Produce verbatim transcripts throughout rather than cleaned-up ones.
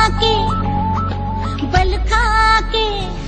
के बल खा के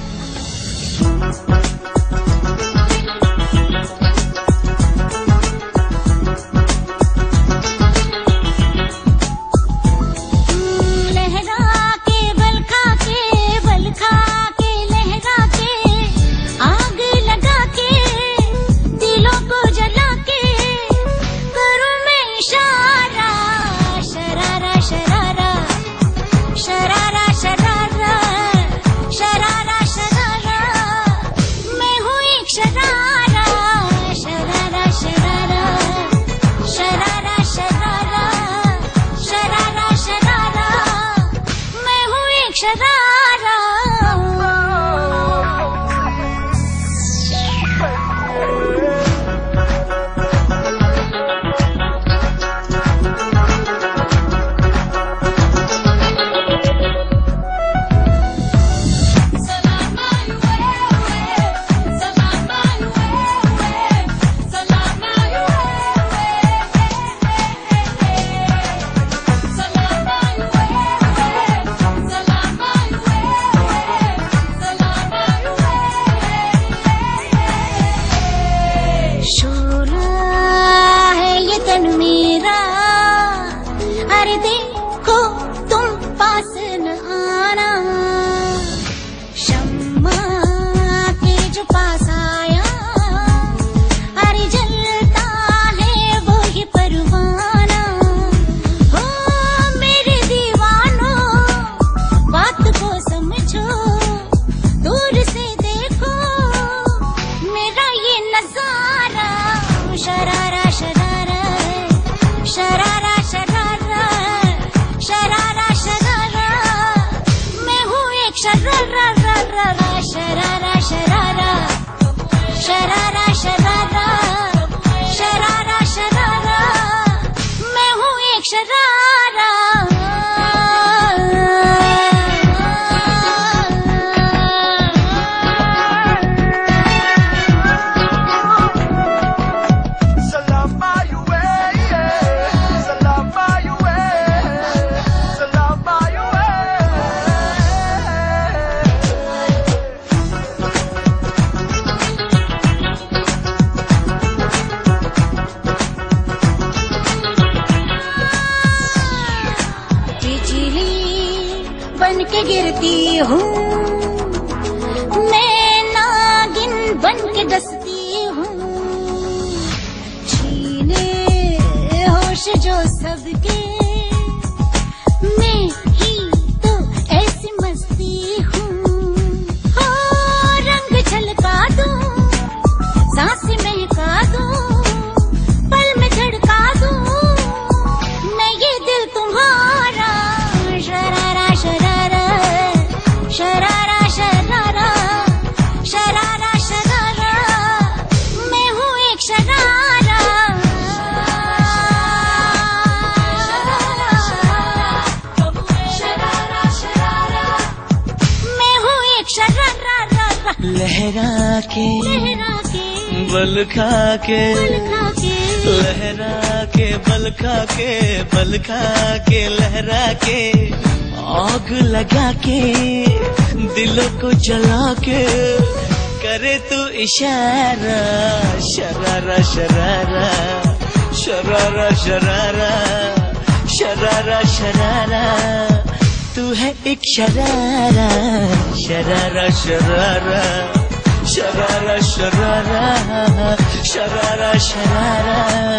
मेरा, अरे देखो तुम पास न आना, शम्मा के जो पास आया, अरे जलता है वो ही परवाना। हो मेरे दीवानों बात को समझो, दूर से देखो मेरा ये नजारा, शरारा शरारा शरारा शरारा शरारा शरारा, मैं हूँ एक शरारा शरारा शरारा शरारा शरारा शरारा शरारा शरारा, मैं हूँ एक शरारा। बन के गिरती हूँ मैं, नागिन बन के डसती हूँ, छीने होश जो सबके, मैं ही तो ऐसी मस्ती हूँ। हो रंग झलका दूँ, सांस महका दूँ, पल में झड़का दूँ, मैं ये दिल तुम्हारा, शरारा शरारा शरारा शरारा शरारा शरारा, मैं हूँ एक शरारा। शरारा शरारा, मैं हूँ एक शरारा। लहरा के लहरा के बल खा के, बल खा के लहरा के बल खा के, बल खा के लहरा के, आग लगा के दिलों को जला के, करे तू इशारा, शरारा शरारा शरारा शरारा शरारा शरारा, तू है एक शरारा, शरारा शरारा शरारा शरारा शरारा शरारा।